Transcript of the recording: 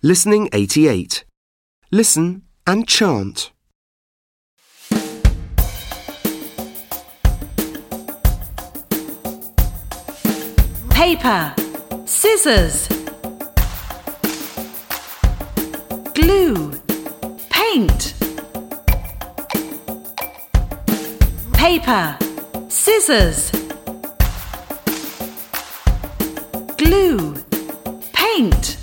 Listening 88. Listen and chant. Paper, scissors, glue, paint. Paper, scissors, glue, paint.